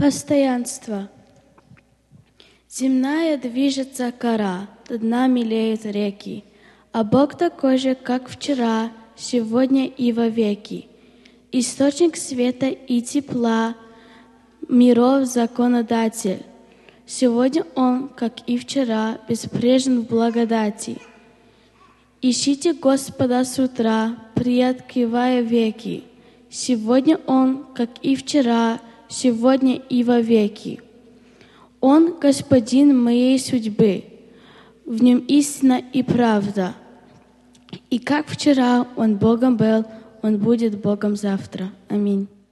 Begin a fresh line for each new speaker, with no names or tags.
Постоянство. Земная движется кора, над нами леют реки, а Бог такой же, как вчера, сегодня и вовеки. Источник света и тепла, миров законодатель. Сегодня Он, как и вчера, безбрежен в благодати. Ищите Господа с утра, приоткрывая веки. Сегодня Он, как и вчера, сегодня и вовеки. Он Господин моей судьбы, в Нем истина и правда. И как вчера Он Богом был, Он будет Богом завтра. Аминь.